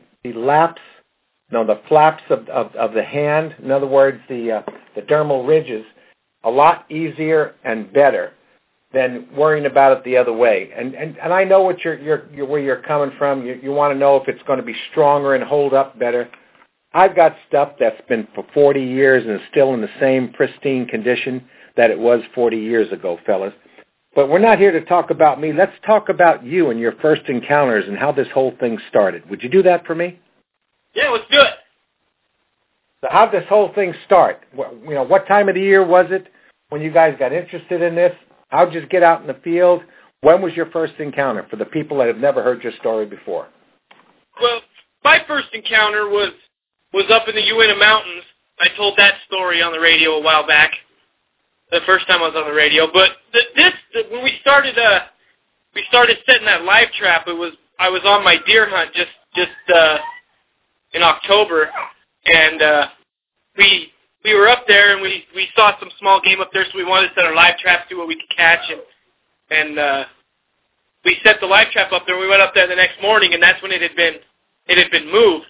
flaps of the hand. In other words, the dermal ridges, a lot easier and better than worrying about it the other way. And I know what where you're coming from. You want to know if it's going to be stronger and hold up better. I've got stuff that's been for 40 years and is still in the same pristine condition that it was 40 years ago, fellas. But we're not here to talk about me. Let's talk about you and your first encounters and how this whole thing started. Would you do that for me? Yeah, let's do it. So how did this whole thing start? What time of the year was it when you guys got interested in this? How did you get out in the field? When was your first encounter for the people that have never heard your story before? Well, my first encounter was up in the Uinta Mountains. I told that story on the radio a while back, the first time I was on the radio. But when we started setting that live trap, I was on my deer hunt just in October, and we were up there, and we saw some small game up there, so we wanted to set our live trap, see what we could catch, and we set the live trap up there. We went up there the next morning, and that's when it had been moved.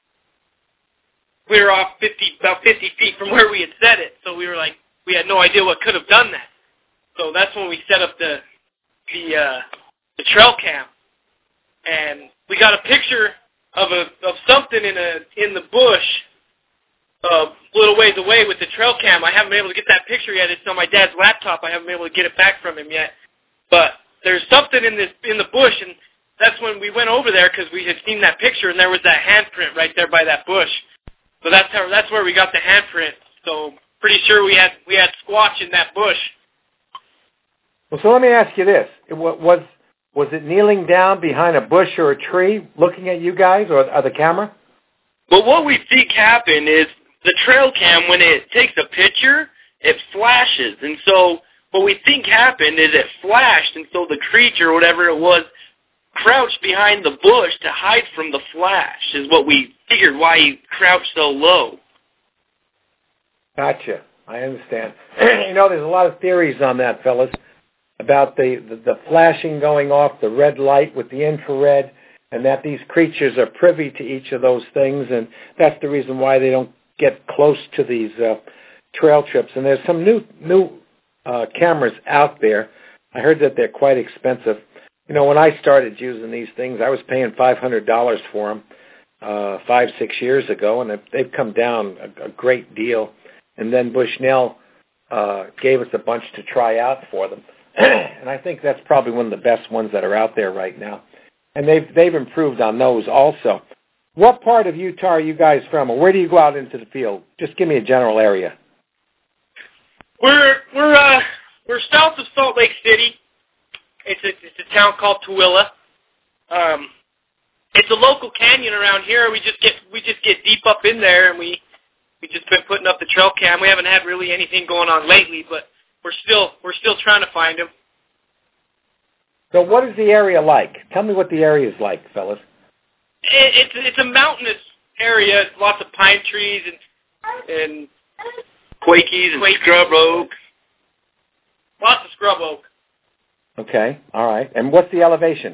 We were off about 50 feet from where we had set it, so we had no idea what could have done that. So that's when we set up the trail cam, and we got a picture of something in the bush a little ways away with the trail cam. I haven't been able to get that picture yet. It's on my dad's laptop. I haven't been able to get it back from him yet. But there's something in the bush, and that's when we went over there because we had seen that picture, and there was that handprint right there by that bush. So that's where we got the handprint. So pretty sure we had Squatch in that bush. Well, so let me ask you this: was it kneeling down behind a bush or a tree, looking at you guys or the camera? Well, what we think happened is the trail cam, when it takes a picture, it flashes, and so what we think happened is it flashed, and so the creature, or whatever it was, crouched behind the bush to hide from the flash, is what we figured why he crouched so low. Gotcha. I understand. There's a lot of theories on that, fellas, about the flashing going off, the red light with the infrared, and that these creatures are privy to each of those things, and that's the reason why they don't get close to these trail trips. And there's some new cameras out there. I heard that they're quite expensive. When I started using these things, I was paying $500 for them 5-6 years ago, and they've come down a great deal. And then Bushnell gave us a bunch to try out for them. And I think that's probably one of the best ones that are out there right now. And they've improved on those also. What part of Utah are you guys from, or where do you go out into the field? Just give me a general area. We're south of Salt Lake City. It's a town called Tooele. It's a local canyon around here. We just get deep up in there, and we just been putting up the trail cam. We haven't had really anything going on lately, but we're still trying to find them. So what is the area like? Tell me what the area is like, fellas. It's a mountainous area. Lots of pine trees and quakies and scrub oak. Lots of scrub oak. Okay, all right. And what's the elevation?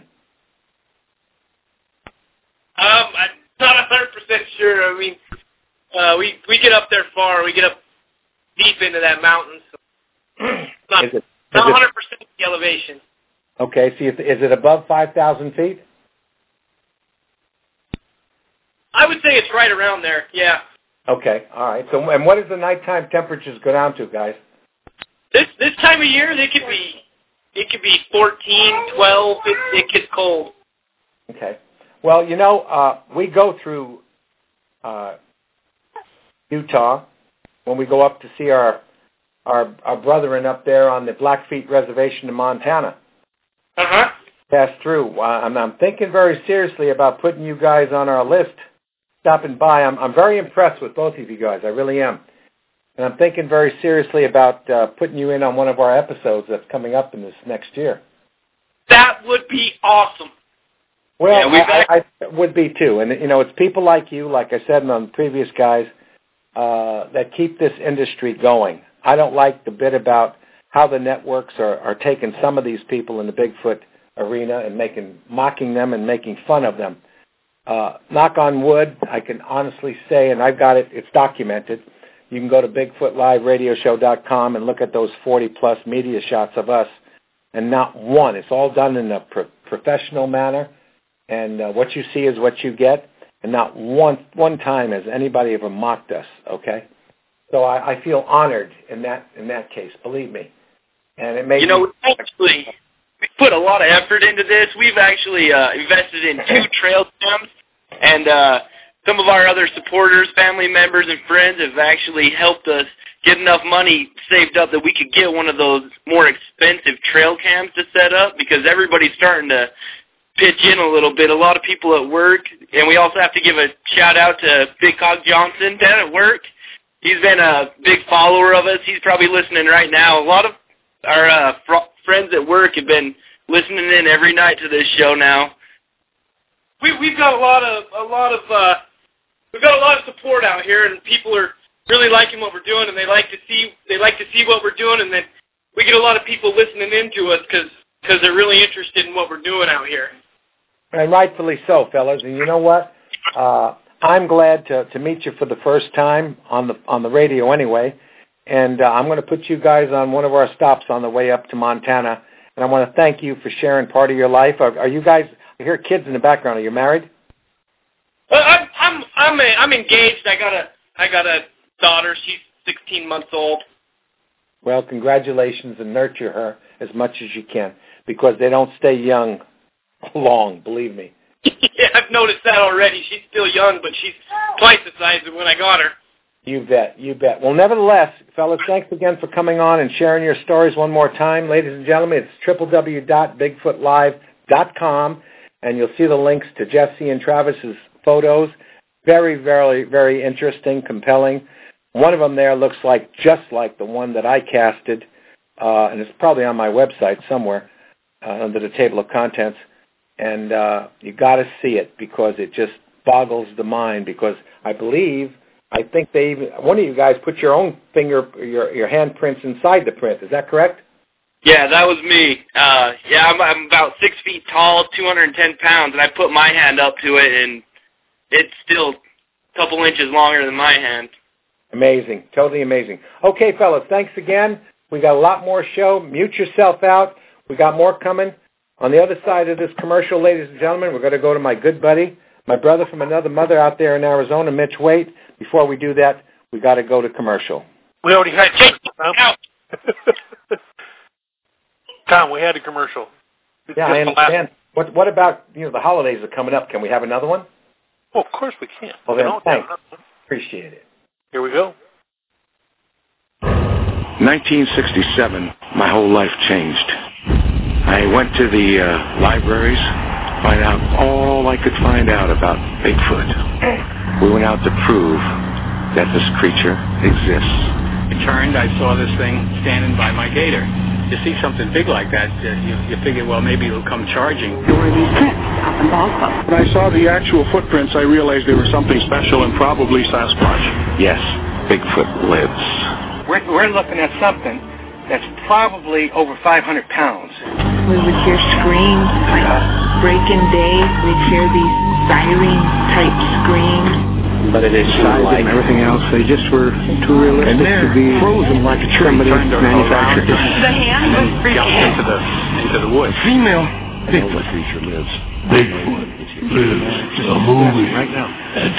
I'm not 100% sure. I mean, we get up there far. We get up deep into that mountain. So not 100% the elevation. Okay, so is it above 5,000 feet? I would say it's right around there, yeah. Okay, all right. So, and what does the nighttime temperatures go down to, guys? This time of year, it could be 14, 12. It gets cold. Okay. Well, we go through Utah when we go up to see our brethren up there on the Blackfeet Reservation in Montana. Uh-huh. Pass through. I'm thinking very seriously about putting you guys on our list, stopping by. I'm very impressed with both of you guys. I really am. And I'm thinking very seriously about putting you in on one of our episodes that's coming up in this next year. That would be awesome. Well, yeah, I would be too. And, it's people like you, like I said on the previous guys, that keep this industry going. I don't like the bit about how the networks are taking some of these people in the Bigfoot arena and mocking them and making fun of them. Knock on wood, I can honestly say, and I've got it, it's documented. You can go to BigfootLiveRadioshow.com and look at those 40-plus media shots of us, and not one. It's all done in a professional manner, and what you see is what you get, and not one time has anybody ever mocked us, okay? So I feel honored in that case, believe me. And it makes we put a lot of effort into this. We've actually invested in 2 trail cams, and some of our other supporters, family members, and friends have actually helped us get enough money saved up that we could get one of those more expensive trail cams to set up, because everybody's starting to pitch in a little bit. A lot of people at work, and we also have to give a shout-out to Big Hog Johnson down at work. He's been a big follower of us. He's probably listening right now. A lot of our friends at work have been listening in every night to this show now. We've got a lot of support out here, and people are really liking what we're doing, and they like to see what we're doing, and then we get a lot of people listening in to us because they're really interested in what we're doing out here. And rightfully so, fellas. And you know what? I'm glad to meet you for the first time on the radio anyway. And I'm going to put you guys on one of our stops on the way up to Montana. And I want to thank you for sharing part of your life. Are you guys? I hear kids in the background. Are you married? I'm engaged. I got a daughter. She's 16 months old. Well, congratulations, and nurture her as much as you can, because they don't stay young long, believe me. Yeah, I've noticed that already. She's still young, but she's twice the size of when I got her. You bet, you bet. Well, nevertheless, fellas, thanks again for coming on and sharing your stories one more time. Ladies and gentlemen, it's www.bigfootlive.com, and you'll see the links to Jesse and Travis's photos. Very, very, very interesting, compelling. One of them there looks just like the one that I casted, and it's probably on my website somewhere under the table of contents. And you got to see it, because it just boggles the mind. Because I think one of you guys put your own your handprints inside the print. Is that correct? Yeah, that was me. I'm about 6 feet tall, 210 pounds, and I put my hand up to it, and it's still a couple inches longer than my hand. Amazing. Totally amazing. Okay, fellas, thanks again. We got a lot more show. Mute yourself out. We got more coming. On the other side of this commercial, ladies and gentlemen, we're going to go to my good buddy, my brother from another mother out there in Arizona, Mitch Waite. Before we do that, we got to go to commercial. We already had Tom. Tom, we had a commercial. Yeah, I understand. What about, the holidays are coming up? Can we have another one? Well, of course we can. Well, then, thanks. Appreciate it. Here we go. 1967, my whole life changed. I went to the libraries, find out all I could find out about Bigfoot. We went out to prove that this creature exists. I turned, I saw this thing standing by my gator. You see something big like that, you figure, well, maybe it'll come charging. There were these prints up in Balsam. When I saw the actual footprints, I realized they were something special and probably Sasquatch. Yes, Bigfoot lives. We're looking at something that's probably over 500 pounds. We would hear screams like break in day. We'd hear these siren-type screams. But it is size and everything else, they just were too realistic to be frozen like a tree. Somebody manufactured it. The hand was freaking into the woods. Female Bigfoot creature lives. Bigfoot lives. A movie right now at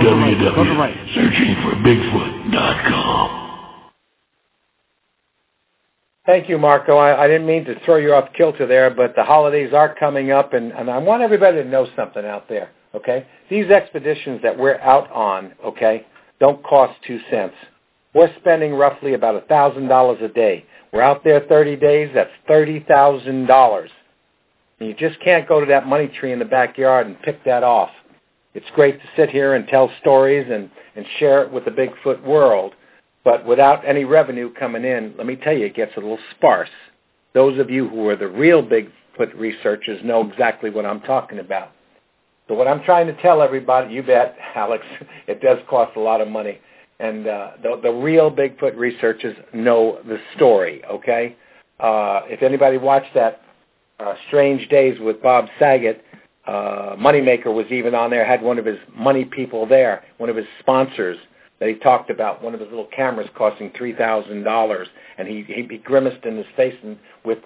www.searchingforbigfoot.com. Thank you, Marco. I didn't mean to throw you off kilter there, but the holidays are coming up, and I want everybody to know something out there, okay? These expeditions that we're out on, okay, don't cost 2 cents. We're spending roughly about $1,000 a day. We're out there 30 days, that's $30,000. And you just can't go to that money tree in the backyard and pick that off. It's great to sit here and tell stories and share it with the Bigfoot world. But without any revenue coming in, let me tell you, it gets a little sparse. Those of you who are the real Bigfoot researchers know exactly what I'm talking about. So what I'm trying to tell everybody, you bet, Alex, it does cost a lot of money. And the real Bigfoot researchers know the story, okay? if anybody watched that Strange Days with Bob Saget, Moneymaker was even on there, had one of his money people there, one of his sponsors that he talked about, one of his little cameras costing $3,000, and he grimaced in his face and with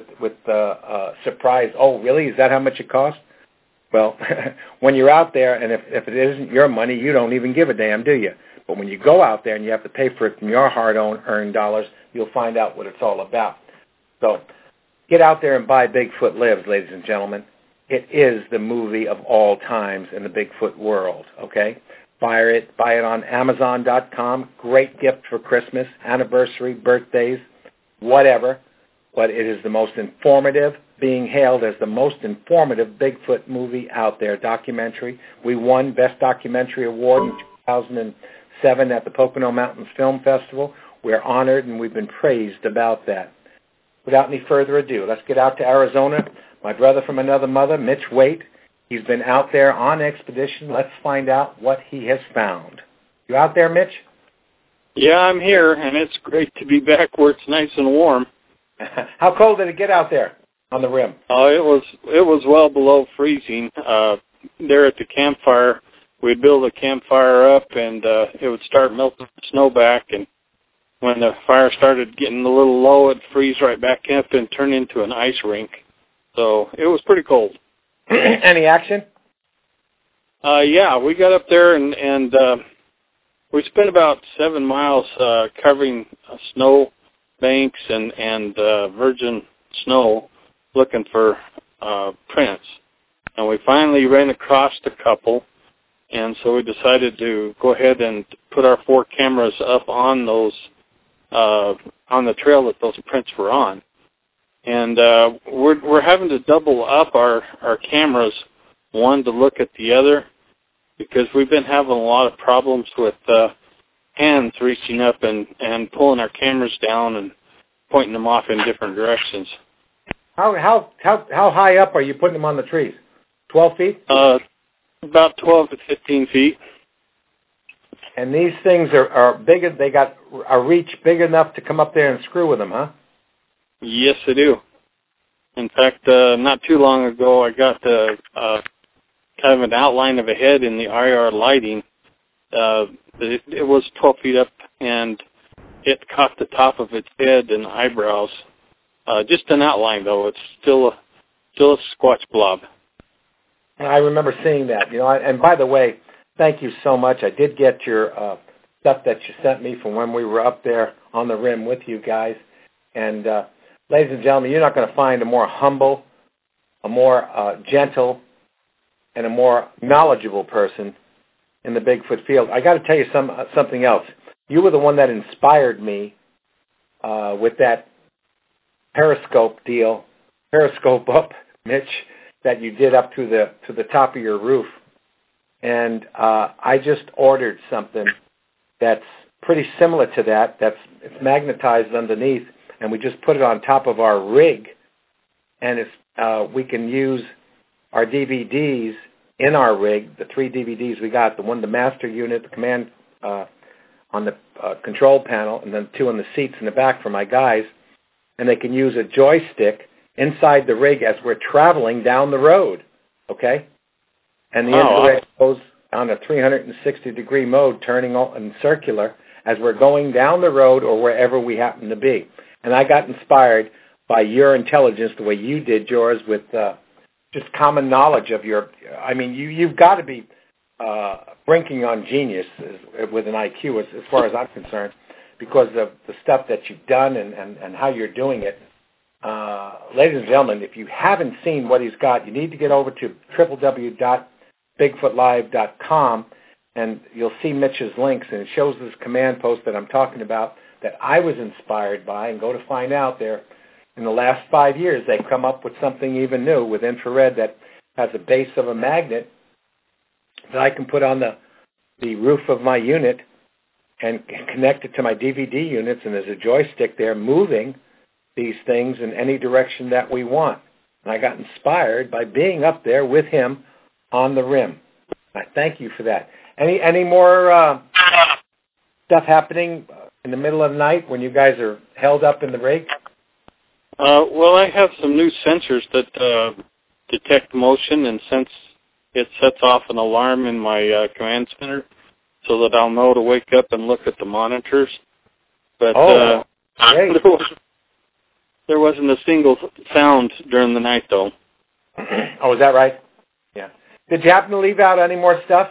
surprise. Oh, really? Is that how much it costs? Well, when you're out there, and if it isn't your money, you don't even give a damn, do you? But when you go out there and you have to pay for it from your hard-earned dollars, you'll find out what it's all about. So get out there and buy Bigfoot Lives, ladies and gentlemen. It is the movie of all times in the Bigfoot world, okay? Buy it on Amazon.com. Great gift for Christmas, anniversary, birthdays, whatever. But it is the most informative, being hailed as the most informative Bigfoot movie out there, documentary. We won Best Documentary Award in 2007 at the Pocono Mountains Film Festival. We're honored and we've been praised about that. Without any further ado, let's get out to Arizona. My brother from another mother, Mitch Waite, he's been out there on expedition. Let's find out what he has found. You out there, Mitch? Yeah, I'm here, and it's great to be back where it's nice and warm. How cold did it get out there on the rim? Oh, it was well below freezing. There at the campfire, we'd build a campfire up, and it would start melting snow back, and when the fire started getting a little low, it'd freeze right back up and turn into an ice rink. So it was pretty cold. Any action? Yeah, we got up there, and we spent about 7 miles covering snow banks and virgin snow looking for prints. And we finally ran across a couple, and so we decided to go ahead and put our 4 cameras up on those on the trail that those prints were on. And we're having to double up our cameras, one to look at the other, because we've been having a lot of problems with hands reaching up and pulling our cameras down and pointing them off in different directions. How high up are you putting them on the trees? 12 feet? About 12 to 15 feet. And these things are big. They got a reach big enough to come up there and screw with them, huh? Yes, they do. In fact, not too long ago, I got kind of an outline of a head in the IR lighting. It was 12 feet up, and it caught the top of its head and eyebrows. Just an outline, though. It's still a squatch blob. I remember seeing that. And by the way, thank you so much. I did get your stuff that you sent me from when we were up there on the rim with you guys. And ladies and gentlemen, you're not going to find a more humble, a more gentle, and a more knowledgeable person in the Bigfoot field. I got to tell you something else. You were the one that inspired me with that periscope up, Mitch, that you did up to the top of your roof. And I just ordered something that's pretty similar to that. It's magnetized underneath, and we just put it on top of our rig, and we can use our DVDs in our rig, the 3 DVDs we got, the master unit, the command on the control panel, and then 2 on the seats in the back for my guys, and they can use a joystick inside the rig as we're traveling down the road, okay? And the infrared goes on a 360-degree mode, turning in circular as we're going down the road or wherever we happen to be. And I got inspired by your intelligence, the way you did yours, with just common knowledge of your. I mean, you've got to be brinking on genius with an IQ, as far as I'm concerned, because of the stuff that you've done and how you're doing it. Ladies and gentlemen, if you haven't seen what he's got, you need to get over to www.bigfootlive.com, and you'll see Mitch's links, and it shows this command post that I'm talking about that I was inspired by, and go to find out there. In the last 5 years, they've come up with something even new with infrared that has a base of a magnet that I can put on the roof of my unit and connect it to my DVD units, and there's a joystick there moving these things in any direction that we want. And I got inspired by being up there with him on the rim. I thank you for that. Any more stuff happening in the middle of the night when you guys are held up in the rig? Well, I have some new sensors that detect motion, and since it sets off an alarm in my command center so that I'll know to wake up and look at the monitors. But there wasn't a single sound during the night, though. Oh, is that right? Yeah. Did you happen to leave out any more stuff?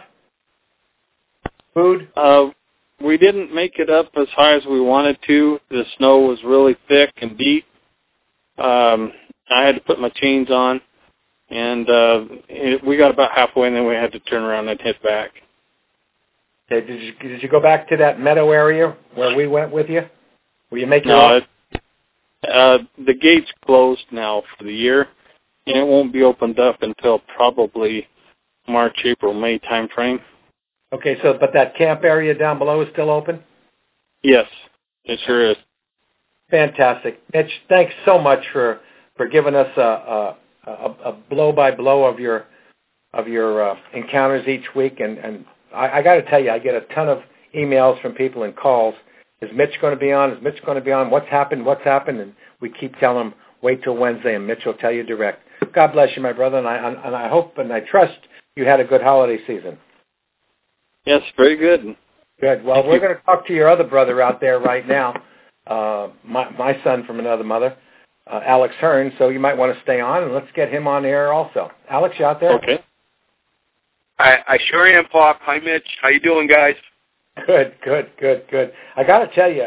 Food? We didn't make it up as high as we wanted to. The snow was really thick and deep. I had to put my chains on, and we got about halfway, and then we had to turn around and head back. Okay, did you go back to that meadow area where we went with you? Will you make it? No, the gate's closed now for the year, and it won't be opened up until probably March, April, May time frame. Okay, but that camp area down below is still open? Yes, it sure is. Fantastic. Mitch, thanks so much for giving us a blow-by-blow of your encounters each week. And I got to tell you, I get a ton of emails from people and calls. Is Mitch going to be on? Is Mitch going to be on? What's happened? And we keep telling them, wait till Wednesday, and Mitch will tell you direct. God bless you, my brother, and I hope and I trust you had a good holiday season. Yes, very good. Good. Well, we're going to talk to your other brother out there right now, my son from another mother, Alex Hearn, so you might want to stay on, and let's get him on air also. Alex, you out there? Okay. I sure am, Pop. Hi, Mitch. How you doing, guys? Good. I got to tell you,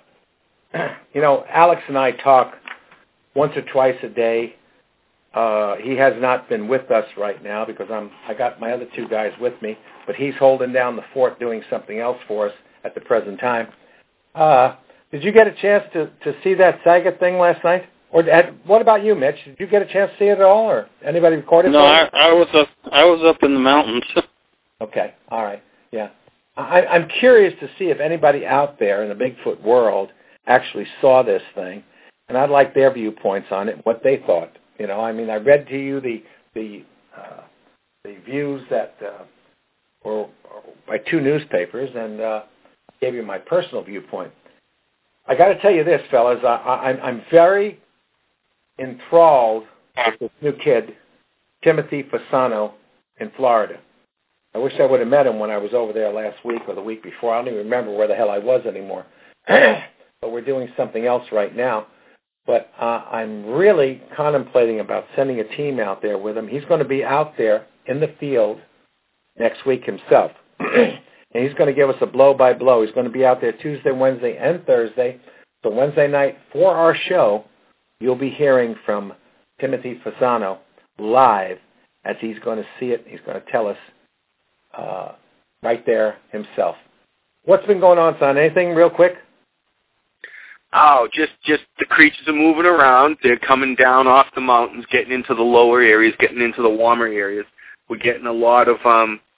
Alex and I talk once or twice a day. He has not been with us right now because I got my other two guys with me, but he's holding down the fort doing something else for us at the present time. Did you get a chance to see that Saget thing last night? Or what about you, Mitch? Did you get a chance to see it at all, or anybody recorded it? No, I was up in the mountains. Okay, all right, yeah. I'm curious to see if anybody out there in the Bigfoot world actually saw this thing, and I'd like their viewpoints on it, what they thought. I read to you the views that were by two newspapers, and gave you my personal viewpoint. I got to tell you this, fellas. I'm very enthralled with this new kid, Timothy Fasano, in Florida. I wish I would have met him when I was over there last week or the week before. I don't even remember where the hell I was anymore. But we're doing something else right now. But I'm really contemplating about sending a team out there with him. He's going to be out there in the field next week himself. And he's going to give us a blow-by-blow. He's going to be out there Tuesday, Wednesday, and Thursday. So Wednesday night for our show, you'll be hearing from Timothy Fasano live as he's going to see it. He's going to tell us right there himself. What's been going on, son? Anything real quick? Oh, just the creatures are moving around. They're coming down off the mountains, getting into the lower areas, getting into the warmer areas. We're getting a lot of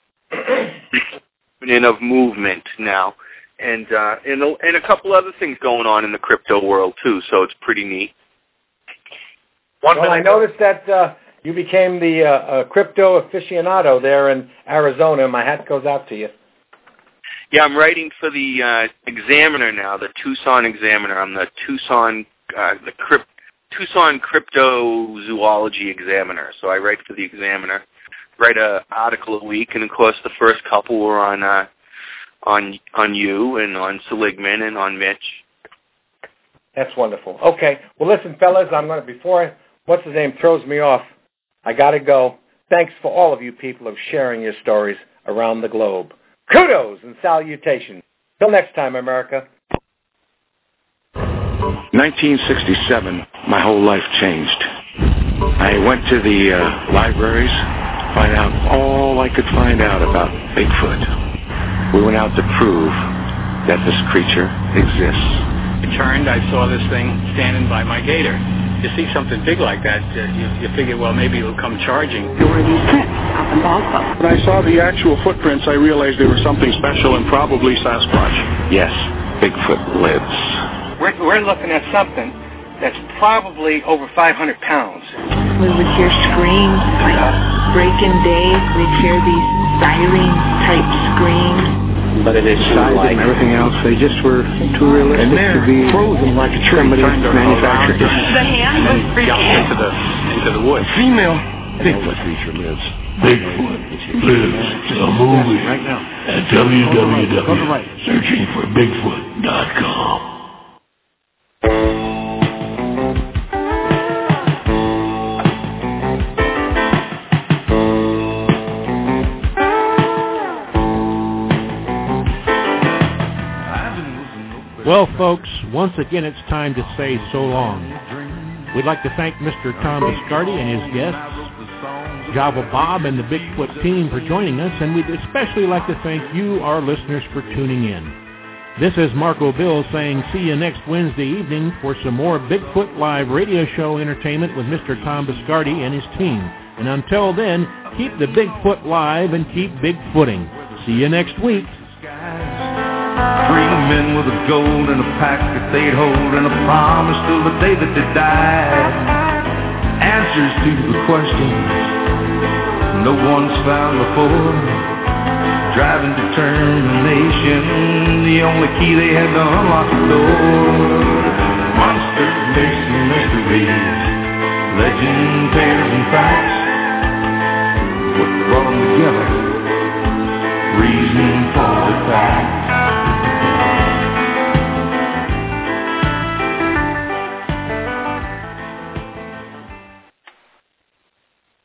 of movement now, and a couple other things going on in the crypto world too. So it's pretty neat. I noticed that you became the crypto aficionado there in Arizona. My hat goes out to you. Yeah, I'm writing for the Examiner now, the Tucson Examiner. I'm the Tucson Cryptozoology Examiner. So I write for the Examiner, write an article a week, and of course the first couple were on you and on Seligman and on Mitch. That's wonderful. Okay, well listen, fellas, before what's his name throws me off, I got to go. Thanks for all of you people of sharing your stories around the globe. Kudos and salutations. Till next time, America. 1967, my whole life changed. I went to the libraries, find out all I could find out about Bigfoot. We went out to prove that this creature exists. I turned, I saw this thing standing by my gator. You see something big like that, you figure, well, maybe it'll come charging. There were these prints up in Balsa. When I saw the actual footprints, I realized they were something special and probably Sasquatch. Yes, Bigfoot lives. We're looking at something that's probably over 500 pounds. We would hear screams like break in day. We'd hear these siren-type screams. but it is like and everything else. They just were too realistic to be frozen like a tree. Somebody manufactured. The hand was freaking. Into the woods. Female Bigfoot feature lives. Bigfoot lives the movie right now at www.searchingforbigfoot.com. Well, folks, once again, it's time to say so long. We'd like to thank Mr. Tom Biscardi and his guests, Java Bob and the Bigfoot team for joining us, and we'd especially like to thank you, our listeners, for tuning in. This is Marco Bill saying see you next Wednesday evening for some more Bigfoot Live radio show entertainment with Mr. Tom Biscardi and his team. And until then, keep the Bigfoot live and keep Bigfooting. See you next week. 3 men with a gold and a pack that they'd hold and a promise till the day that they died. Answers to the questions no one's found before. Driving determination, the only key they had to unlock the door. Monster facing mysteries, legend, tales, and facts. What brought them together? Reason for the fact.